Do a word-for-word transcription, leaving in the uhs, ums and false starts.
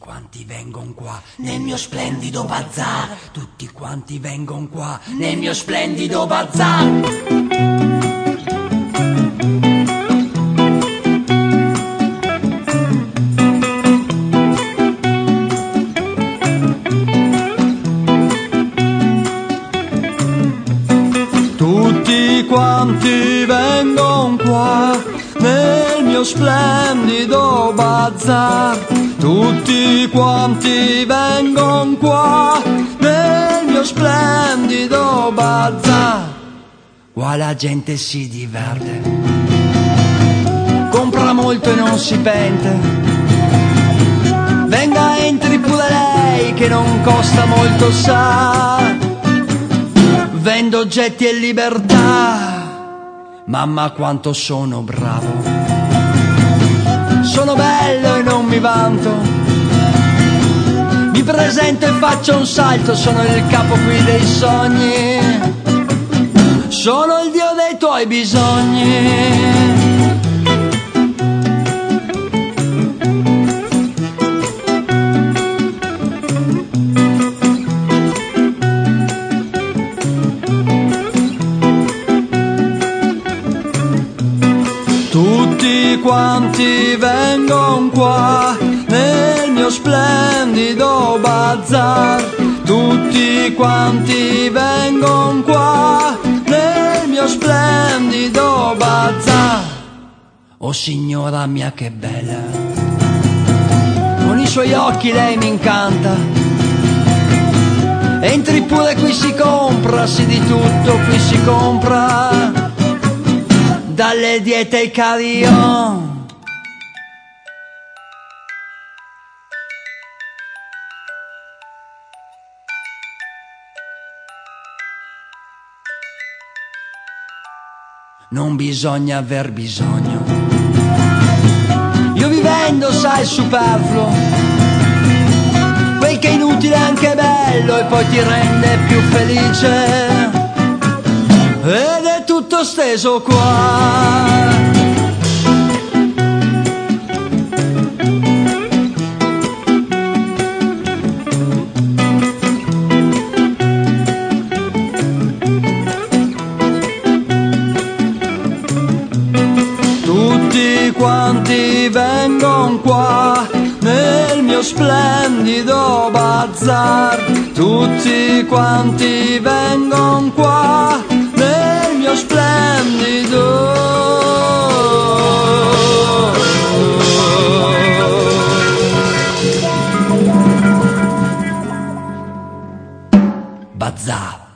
quanti vengon qua nel mio splendido bazar, tutti quanti vengon qua nel mio splendido bazar. Tutti quanti vengon qua nel mio splendido bazar, tutti quanti vengon qua nel mio splendido bazar. Qua la gente si diverte, compra molto e non si pente. Venga, entri pure lei che non costa molto, sa. Vendo oggetti e libertà, mamma quanto sono bravo. Sono bello e non mi vanto, mi presento e faccio un salto. Sono il capo qui dei sogni, sono il dio dei tuoi bisogni. Tutti quanti vengon qua nel mio splendido bazar, tutti quanti vengon qua nel mio splendido bazar. Oh signora mia che bella, con i suoi occhi lei mi incanta. Entri pure, qui si compra, sì di tutto qui si compra, dalle diete ai carillon. Non bisogna aver bisogno, io vi vendo, sai, il superfluo, quel che è inutile è anche bello e poi ti rende più felice. Ed è tutto steso qua. Tutti quanti vengon qua nel mio splendido bazar, tutti quanti vengon qua nel mio splendido bazar.